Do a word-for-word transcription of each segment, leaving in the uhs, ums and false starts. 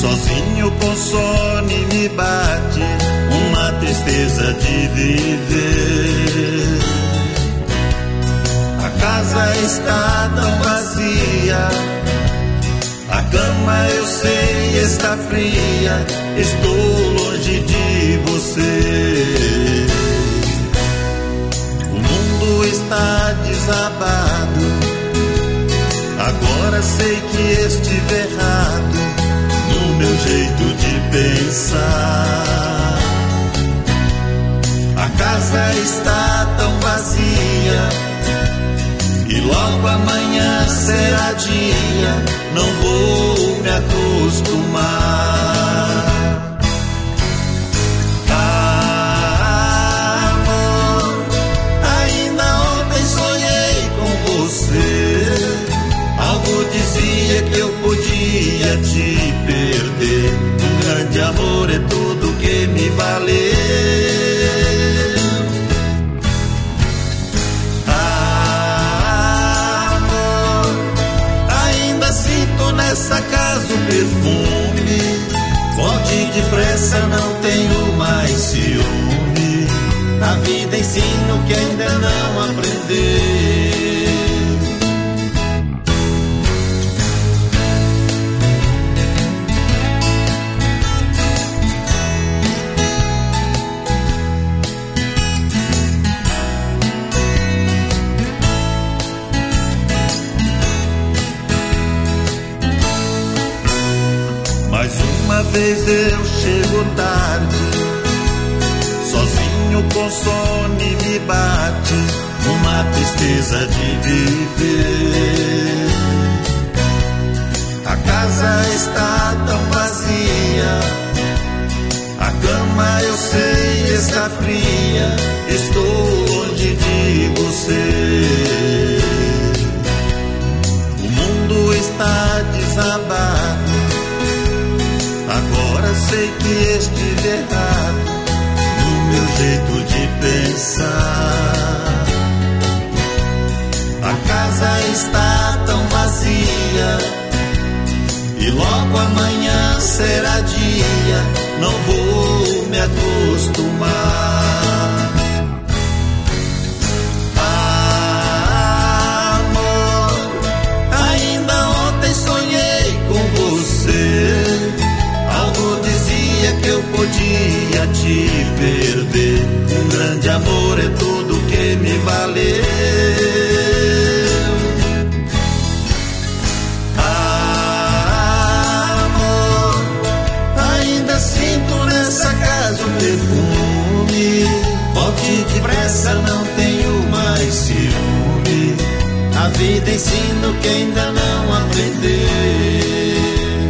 Sozinho com sono me bate uma tristeza de viver. A casa está tão vazia, a cama eu sei está fria, estou longe de você. O mundo está desabado, agora sei que estive errado no meu jeito de pensar. A casa está tão vazia e logo amanhã será dia, não vou me acostumar. Ah, amor, ainda ontem sonhei com você. Algo dizia que eu podia te perder. Um grande amor é tudo que me valeu. Ah, amor, ainda sinto nessa casa o perfume. Volte depressa, não tenho mais ciúme. A vida ensina que ainda não aprendeu. Mais uma vez eu chego tarde, sozinho com sono me bate uma tristeza de viver. A casa está tão vazia, a cama eu sei está fria, estou longe de você. O mundo está desabado, agora sei que estive errado no meu jeito de pensar. A casa está tão vazia e logo amanhã será dia, não vou me acostumar. Ah, amor, ainda ontem sonhei com você. Algo dizia que eu podia te perder. Um grande amor é tudo que me valeu. Ah, amor, ainda sinto nessa casa o perfume. Volte depressa, não tenho mais ciúme. A vida ensina que ainda não aprendeu.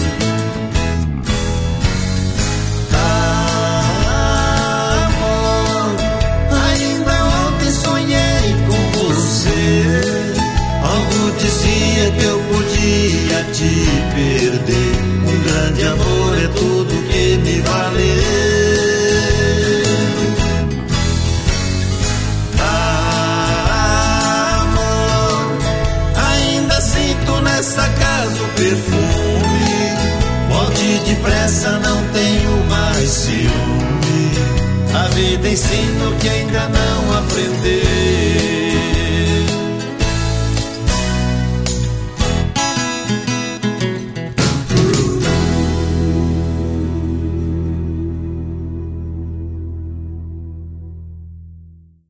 Algo dizia que eu podia te perder. Um grande amor é tudo que me valeu. Ah, amor, ainda sinto nessa casa o perfume. Volte depressa, não tenho mais ciúme. A vida ensina que ainda não